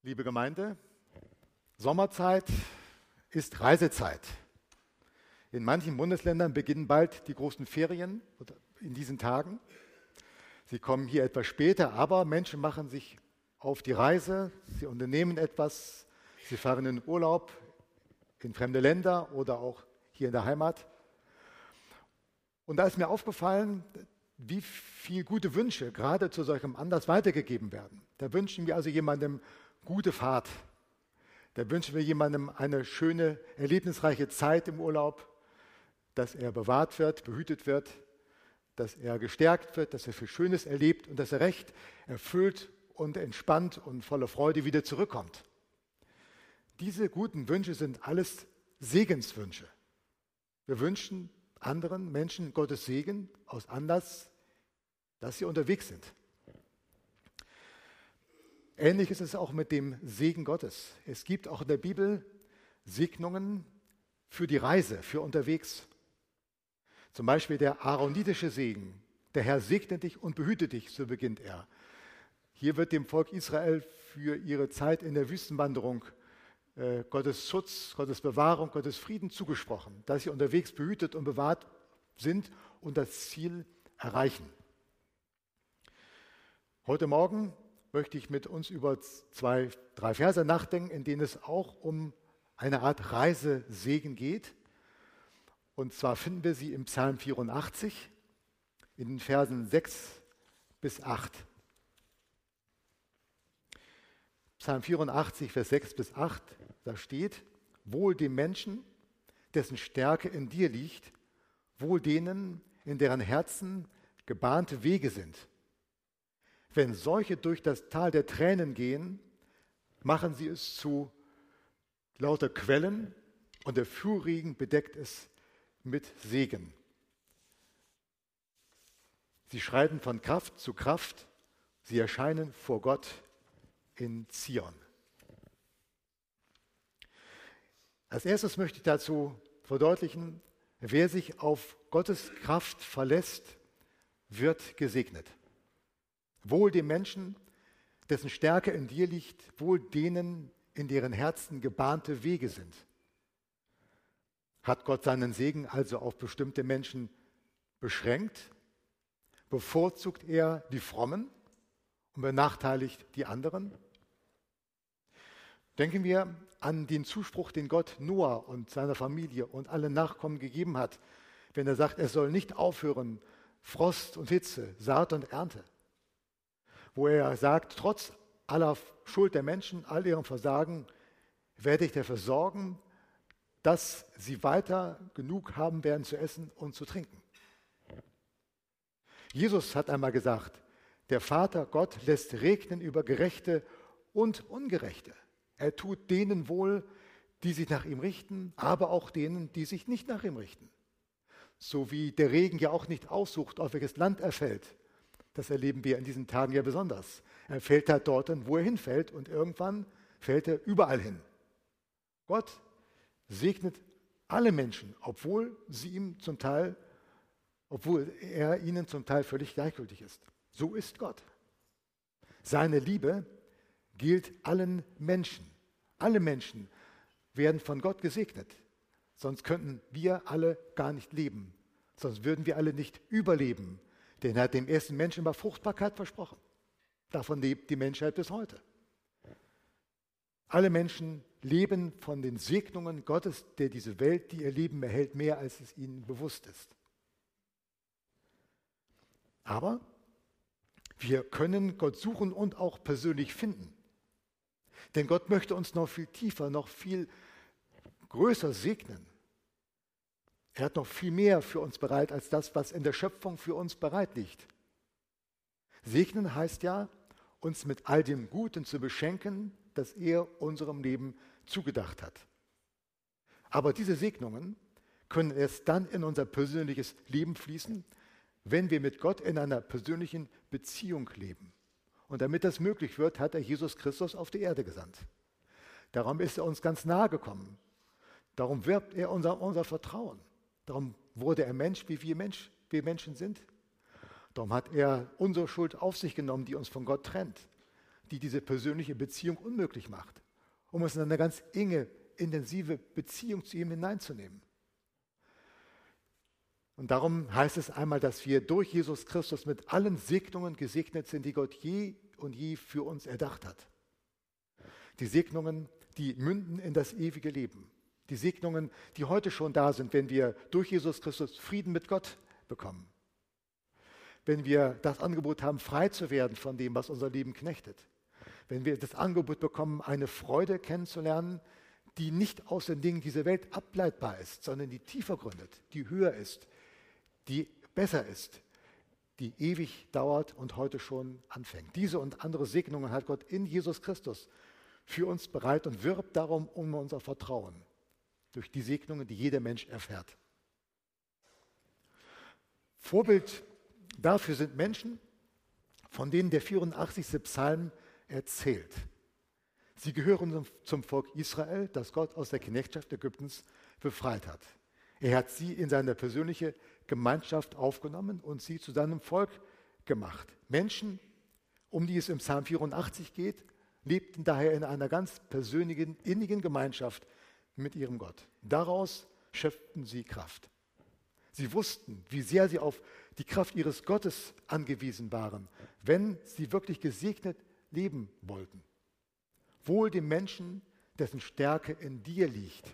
Liebe Gemeinde, Sommerzeit ist Reisezeit. In manchen Bundesländern beginnen bald die großen Ferien in diesen Tagen. Sie kommen hier etwas später, aber Menschen machen sich auf die Reise, sie unternehmen etwas, sie fahren in Urlaub in fremde Länder oder auch hier in der Heimat. Und da ist mir aufgefallen, wie viele gute Wünsche gerade zu solchem Anlass weitergegeben werden. Da wünschen wir also jemandem gute Fahrt. Da wünschen wir jemandem eine schöne, erlebnisreiche Zeit im Urlaub, dass er bewahrt wird, behütet wird, dass er gestärkt wird, dass er viel Schönes erlebt und dass er recht erfüllt und entspannt und voller Freude wieder zurückkommt. Diese guten Wünsche sind alles Segenswünsche. Wir wünschen anderen Menschen Gottes Segen aus Anlass, dass sie unterwegs sind. Ähnlich ist es auch mit dem Segen Gottes. Es gibt auch in der Bibel Segnungen für die Reise, für unterwegs. Zum Beispiel der aaronitische Segen. Der Herr segne dich und behüte dich, so beginnt er. Hier wird dem Volk Israel für ihre Zeit in der Wüstenwanderung Gottes Schutz, Gottes Bewahrung, Gottes Frieden zugesprochen, dass sie unterwegs behütet und bewahrt sind und das Ziel erreichen. Heute Morgen möchte ich mit uns über 2, 3 Verse nachdenken, in denen es auch um eine Art Reisesegen geht. Und zwar finden wir sie im Psalm 84 in den Versen 6 bis 8. Psalm 84, Vers 6 bis 8, da steht: Wohl dem Menschen, dessen Stärke in dir liegt, wohl denen, in deren Herzen gebahnte Wege sind. Wenn solche durch das Tal der Tränen gehen, machen sie es zu lauter Quellen und der Frühregen bedeckt es mit Segen. Sie schreiten von Kraft zu Kraft, sie erscheinen vor Gott in Zion. Als erstes möchte ich dazu verdeutlichen, wer sich auf Gottes Kraft verlässt, wird gesegnet. Wohl dem Menschen, dessen Stärke in dir liegt, wohl denen, in deren Herzen gebahnte Wege sind. Hat Gott seinen Segen also auf bestimmte Menschen beschränkt? Bevorzugt er die Frommen und benachteiligt die anderen? Denken wir an den Zuspruch, den Gott Noah und seiner Familie und allen Nachkommen gegeben hat, wenn er sagt, es soll nicht aufhören, Frost und Hitze, Saat und Ernte. Wo er sagt, trotz aller Schuld der Menschen, all ihrem Versagen, werde ich dafür sorgen, dass sie weiter genug haben werden zu essen und zu trinken. Jesus hat einmal gesagt, der Vater Gott lässt regnen über Gerechte und Ungerechte. Er tut denen wohl, die sich nach ihm richten, aber auch denen, die sich nicht nach ihm richten. So wie der Regen ja auch nicht aussucht, auf welches Land er fällt. Das erleben wir in diesen Tagen ja besonders. Er fällt da dorthin, wo er hinfällt, und irgendwann fällt er überall hin. Gott segnet alle Menschen, obwohl er ihnen zum Teil völlig gleichgültig ist. So ist Gott. Seine Liebe gilt allen Menschen. Alle Menschen werden von Gott gesegnet. Sonst könnten wir alle gar nicht leben. Sonst würden wir alle nicht überleben. Denn er hat dem ersten Menschen immer Fruchtbarkeit versprochen. Davon lebt die Menschheit bis heute. Alle Menschen leben von den Segnungen Gottes, der diese Welt, die ihr Leben erhält, mehr als es ihnen bewusst ist. Aber wir können Gott suchen und auch persönlich finden. Denn Gott möchte uns noch viel tiefer, noch viel größer segnen. Er hat noch viel mehr für uns bereit als das, was in der Schöpfung für uns bereit liegt. Segnen heißt ja, uns mit all dem Guten zu beschenken, das er unserem Leben zugedacht hat. Aber diese Segnungen können erst dann in unser persönliches Leben fließen, wenn wir mit Gott in einer persönlichen Beziehung leben. Und damit das möglich wird, hat er Jesus Christus auf die Erde gesandt. Darum ist er uns ganz nahe gekommen. Darum wirbt er unser Vertrauen. Darum wurde er Mensch, wie wir Menschen sind. Darum hat er unsere Schuld auf sich genommen, die uns von Gott trennt. die diese persönliche Beziehung unmöglich macht, um uns in eine ganz enge, intensive Beziehung zu ihm hineinzunehmen. Und darum heißt es einmal, dass wir durch Jesus Christus mit allen Segnungen gesegnet sind, die Gott je und je für uns erdacht hat. Die Segnungen, die münden in das ewige Leben. Die Segnungen, die heute schon da sind, wenn wir durch Jesus Christus Frieden mit Gott bekommen. Wenn wir das Angebot haben, frei zu werden von dem, was unser Leben knechtet. Wenn wir das Angebot bekommen, eine Freude kennenzulernen, die nicht aus den Dingen dieser Welt ableitbar ist, sondern die tiefer gründet, die höher ist, die besser ist, die ewig dauert und heute schon anfängt. Diese und andere Segnungen hat Gott in Jesus Christus für uns bereit und wirbt darum um unser Vertrauen durch die Segnungen, die jeder Mensch erfährt. Vorbild dafür sind Menschen, von denen der 84. Psalm erzählt. Sie gehören zum Volk Israel, das Gott aus der Knechtschaft Ägyptens befreit hat. Er hat sie in seine persönliche Gemeinschaft aufgenommen und sie zu seinem Volk gemacht. Menschen, um die es im Psalm 84 geht, lebten daher in einer ganz persönlichen, innigen Gemeinschaft mit ihrem Gott. Daraus schöpften sie Kraft. Sie wussten, wie sehr sie auf die Kraft ihres Gottes angewiesen waren, wenn sie wirklich gesegnet leben wollten. Wohl dem Menschen, dessen Stärke in dir liegt.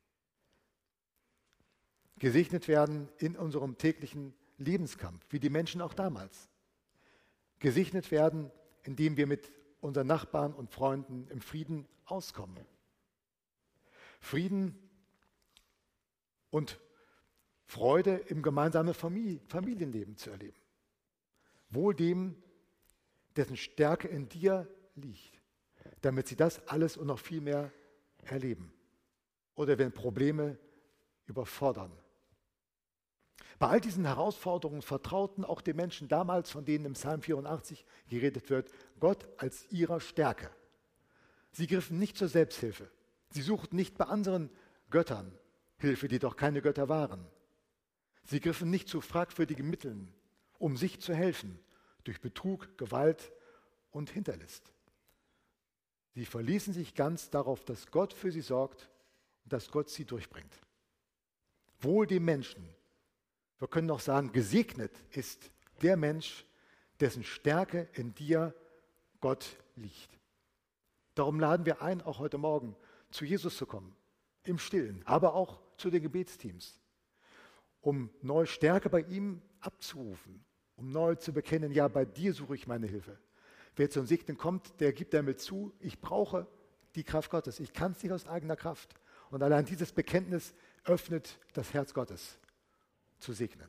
Gesegnet werden in unserem täglichen Lebenskampf, wie die Menschen auch damals. Gesegnet werden, indem wir mit unseren Nachbarn und Freunden im Frieden auskommen. Frieden und Freude im gemeinsamen Familienleben zu erleben. Wohl dem, dessen Stärke in dir liegt, damit sie das alles und noch viel mehr erleben. Oder wenn Probleme überfordern. Bei all diesen Herausforderungen vertrauten auch die Menschen damals, von denen im Psalm 84 geredet wird, Gott als ihrer Stärke. Sie griffen nicht zur Selbsthilfe. Sie suchten nicht bei anderen Göttern Hilfe, die doch keine Götter waren. Sie griffen nicht zu fragwürdigen Mitteln, um sich zu helfen, durch Betrug, Gewalt und Hinterlist. Sie verließen sich ganz darauf, dass Gott für sie sorgt und dass Gott sie durchbringt. Wohl dem Menschen, wir können auch sagen, gesegnet ist der Mensch, dessen Stärke in dir Gott liegt. Darum laden wir ein, auch heute Morgen zu Jesus zu kommen, im Stillen, aber auch zu den Gebetsteams, um neue Stärke bei ihm abzurufen, um neu zu bekennen, ja, bei dir suche ich meine Hilfe. Wer zum Segnen kommt, der gibt damit zu, ich brauche die Kraft Gottes, ich kann es nicht aus eigener Kraft. Und allein dieses Bekenntnis öffnet das Herz Gottes zu segnen.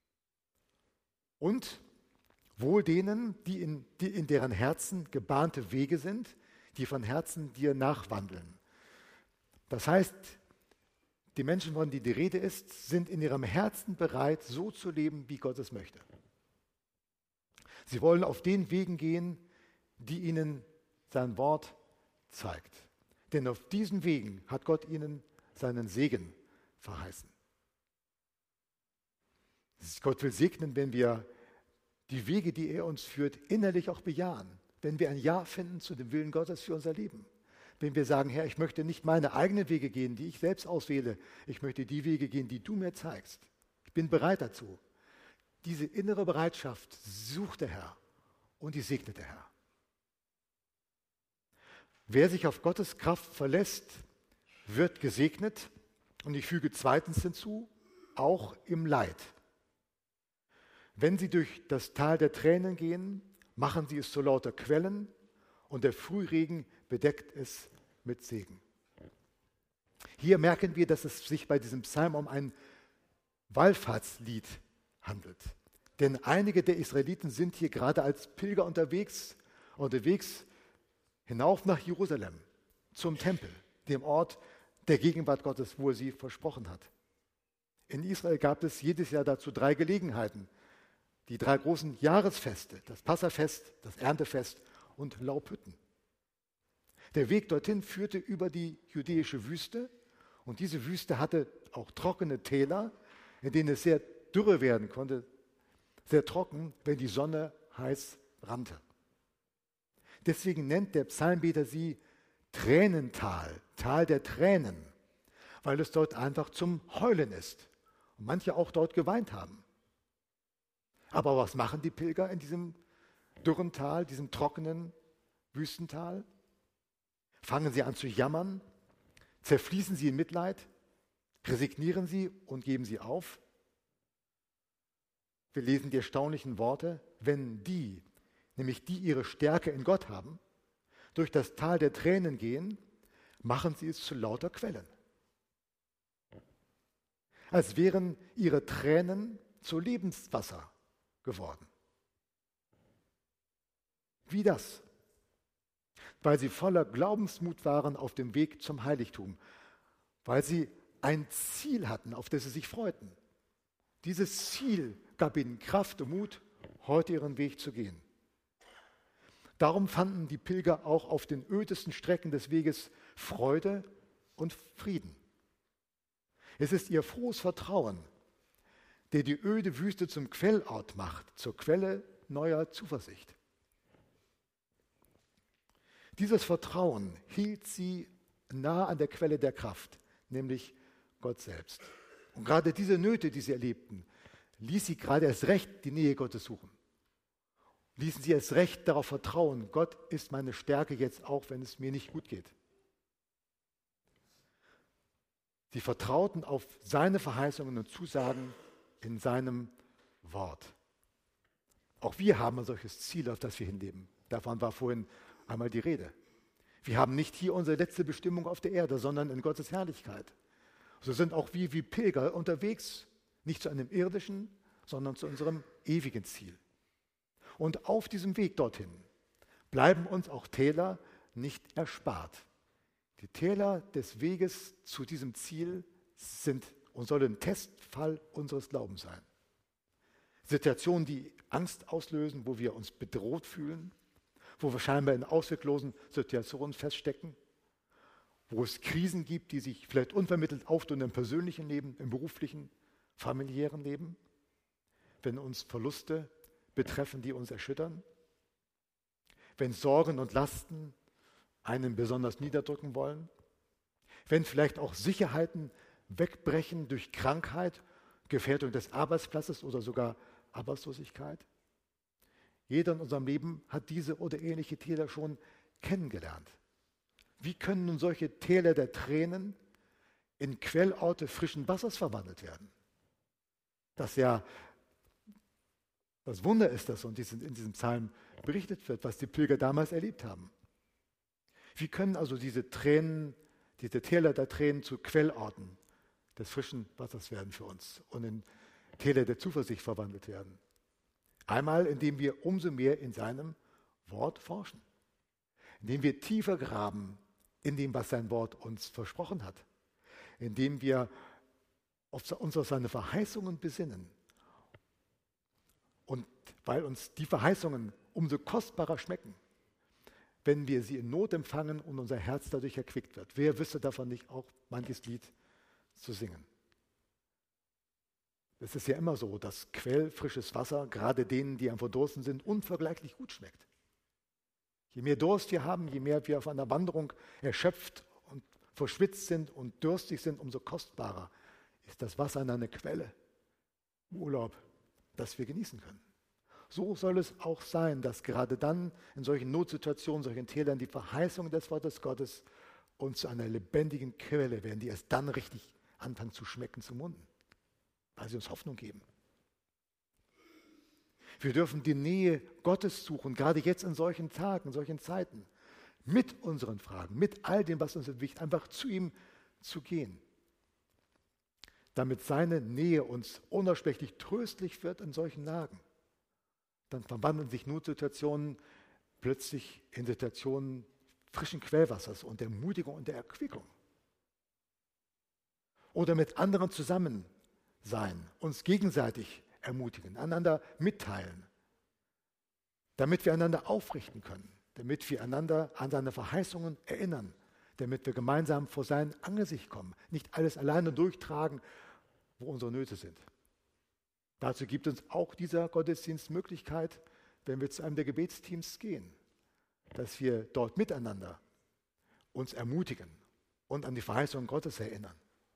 Und wohl denen, die in deren Herzen gebahnte Wege sind, die von Herzen dir nachwandeln. Das heißt, die Menschen, von denen die Rede ist, sind in ihrem Herzen bereit, so zu leben, wie Gott es möchte. Sie wollen auf den Wegen gehen, die ihnen sein Wort zeigt. Denn auf diesen Wegen hat Gott ihnen seinen Segen verheißen. Gott will segnen, wenn wir die Wege, die er uns führt, innerlich auch bejahen. Wenn wir ein Ja finden zu dem Willen Gottes für unser Leben. Wenn wir sagen, Herr, ich möchte nicht meine eigenen Wege gehen, die ich selbst auswähle. Ich möchte die Wege gehen, die du mir zeigst. Ich bin bereit dazu. Diese innere Bereitschaft sucht der Herr und die segnet der Herr. Wer sich auf Gottes Kraft verlässt, wird gesegnet. Und ich füge zweitens hinzu, auch im Leid. Wenn sie durch das Tal der Tränen gehen, machen sie es zu lauter Quellen und der Frühregen bedeckt es mit Segen. Hier merken wir, dass es sich bei diesem Psalm um ein Wallfahrtslied handelt. Denn einige der Israeliten sind hier gerade als Pilger unterwegs hinauf nach Jerusalem, zum Tempel, dem Ort der Gegenwart Gottes, wo er sie versprochen hat. In Israel gab es jedes Jahr dazu 3 Gelegenheiten. Die 3 großen Jahresfeste, das Passafest, das Erntefest und Laubhütten. Der Weg dorthin führte über die judäische Wüste und diese Wüste hatte auch trockene Täler, in denen es sehr dürre werden konnte, sehr trocken, wenn die Sonne heiß brannte. Deswegen nennt der Psalmbeter sie Tränental, Tal der Tränen, weil es dort einfach zum Heulen ist. Und manche auch dort geweint haben. Aber was machen die Pilger in diesem dürren Tal, diesem trockenen Wüstental? Fangen sie an zu jammern? Zerfließen sie in Mitleid? Resignieren sie und geben sie auf? Wir lesen die erstaunlichen Worte, wenn die, nämlich die ihre Stärke in Gott haben, durch das Tal der Tränen gehen, machen sie es zu lauter Quellen. Als wären ihre Tränen zu Lebenswasser geworden. Wie das? Weil sie voller Glaubensmut waren auf dem Weg zum Heiligtum, weil sie ein Ziel hatten, auf das sie sich freuten. Dieses Ziel gab ihnen Kraft und Mut, heute ihren Weg zu gehen. Darum fanden die Pilger auch auf den ödesten Strecken des Weges Freude und Frieden. Es ist ihr frohes Vertrauen, der die öde Wüste zum Quellort macht, zur Quelle neuer Zuversicht. Dieses Vertrauen hielt sie nah an der Quelle der Kraft, nämlich Gott selbst. Und gerade diese Nöte, die sie erlebten, ließ sie gerade erst recht die Nähe Gottes suchen. Ließen sie erst recht darauf vertrauen, Gott ist meine Stärke jetzt auch, wenn es mir nicht gut geht. Sie vertrauten auf seine Verheißungen und Zusagen in seinem Wort. Auch wir haben ein solches Ziel, auf das wir hinleben. Davon war vorhin einmal die Rede. Wir haben nicht hier unsere letzte Bestimmung auf der Erde, sondern in Gottes Herrlichkeit. So sind auch wir wie Pilger unterwegs, nicht zu einem irdischen, sondern zu unserem ewigen Ziel. Und auf diesem Weg dorthin bleiben uns auch Täler nicht erspart. Die Täler des Weges zu diesem Ziel sind und sollen Testfall unseres Glaubens sein. Situationen, die Angst auslösen, wo wir uns bedroht fühlen, wo wir scheinbar in ausweglosen Situationen feststecken, wo es Krisen gibt, die sich vielleicht unvermittelt auftun im persönlichen Leben, im beruflichen, familiären Leben, wenn uns Verluste betreffen, die uns erschüttern, wenn Sorgen und Lasten einen besonders niederdrücken wollen, wenn vielleicht auch Sicherheiten wegbrechen durch Krankheit, Gefährdung des Arbeitsplatzes oder sogar Arbeitslosigkeit. Jeder in unserem Leben hat diese oder ähnliche Täler schon kennengelernt. Wie können nun solche Täler der Tränen in Quellorte frischen Wassers verwandelt werden? Das Wunder ist das, und in diesem Psalm berichtet wird, was die Pilger damals erlebt haben. Wie können also diese Täler der Tränen zu Quellorten des frischen Wassers werden für uns und in Täler der Zuversicht verwandelt werden? Einmal, indem wir umso mehr in seinem Wort forschen, indem wir tiefer graben in dem, was sein Wort uns versprochen hat, indem wir uns auf seine Verheißungen besinnen. Und weil uns die Verheißungen umso kostbarer schmecken, wenn wir sie in Not empfangen und unser Herz dadurch erquickt wird. Wer wüsste davon nicht auch manches Lied zu singen? Es ist ja immer so, dass quellfrisches Wasser gerade denen, die am Verdursten sind, unvergleichlich gut schmeckt. Je mehr Durst wir haben, je mehr wir auf einer Wanderung erschöpft und verschwitzt sind und durstig sind, umso kostbarer ist das Wasser an einer Quelle, im Urlaub, das wir genießen können. So soll es auch sein, dass gerade dann in solchen Notsituationen, solchen Tälern die Verheißungen des Wortes Gottes uns zu einer lebendigen Quelle werden, die erst dann richtig anfangen zu schmecken, zu munden, weil sie uns Hoffnung geben. Wir dürfen die Nähe Gottes suchen, gerade jetzt in solchen Tagen, in solchen Zeiten, mit unseren Fragen, mit all dem, was uns bewegt, einfach zu ihm zu gehen, damit seine Nähe uns unaussprechlich tröstlich wird in solchen Lagen. Dann verwandeln sich Notsituationen plötzlich in Situationen frischen Quellwassers und der Ermutigung und der Erquickung. Oder mit anderen zusammen sein, uns gegenseitig ermutigen, einander mitteilen, damit wir einander aufrichten können, damit wir einander an seine Verheißungen erinnern, damit wir gemeinsam vor sein Angesicht kommen, nicht alles alleine durchtragen, wo unsere Nöte sind. Dazu gibt uns auch dieser Gottesdienst Möglichkeit, wenn wir zu einem der Gebetsteams gehen, dass wir dort miteinander uns ermutigen und an die Verheißung Gottes erinnern.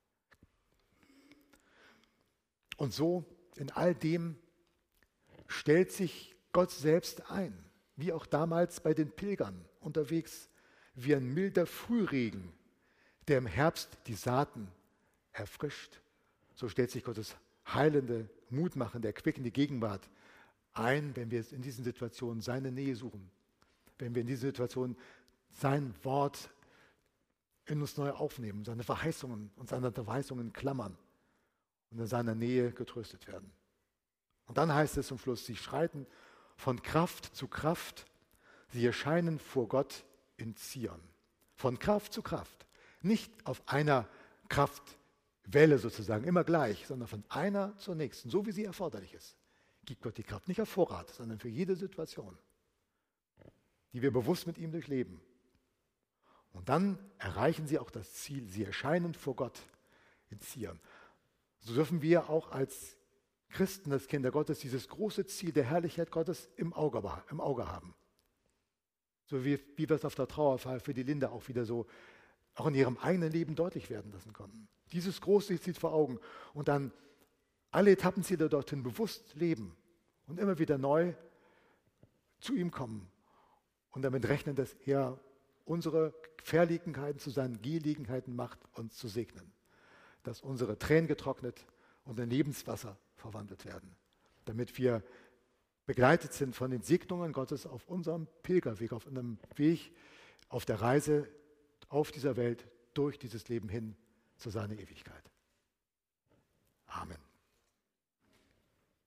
Und so in all dem stellt sich Gott selbst ein, wie auch damals bei den Pilgern unterwegs, wie ein milder Frühregen, der im Herbst die Saaten erfrischt. So stellt sich Gottes heilende, mutmachende, erquickende Gegenwart ein, wenn wir in diesen Situationen seine Nähe suchen, wenn wir in diesen Situationen sein Wort in uns neu aufnehmen, seine Verheißungen und seine Verheißungen klammern und in seiner Nähe getröstet werden. Und dann heißt es zum Schluss, sie schreiten von Kraft zu Kraft, sie erscheinen vor Gott in Zion. Von Kraft zu Kraft. Nicht auf einer Kraftwelle sozusagen, immer gleich, sondern von einer zur nächsten, so wie sie erforderlich ist. Gibt Gott die Kraft, nicht auf Vorrat, sondern für jede Situation, die wir bewusst mit ihm durchleben. Und dann erreichen sie auch das Ziel, sie erscheinen vor Gott in Zion. So dürfen wir auch als Christen, als Kinder Gottes, dieses große Ziel der Herrlichkeit Gottes im Auge haben. So wie wir es auf der Trauerfeier für die Linda auch wieder so, auch in ihrem eigenen Leben deutlich werden lassen konnten. Dieses große Ziel vor Augen und dann alle Etappenziele dorthin bewusst leben und immer wieder neu zu ihm kommen und damit rechnen, dass er unsere Verlegenheiten zu seinen Gelegenheiten macht, uns zu segnen. Dass unsere Tränen getrocknet und in Lebenswasser verwandelt werden, damit wir begleitet sind von den Segnungen Gottes auf unserem Pilgerweg, auf einem Weg, auf der Reise auf dieser Welt, durch dieses Leben hin zu seiner Ewigkeit. Amen.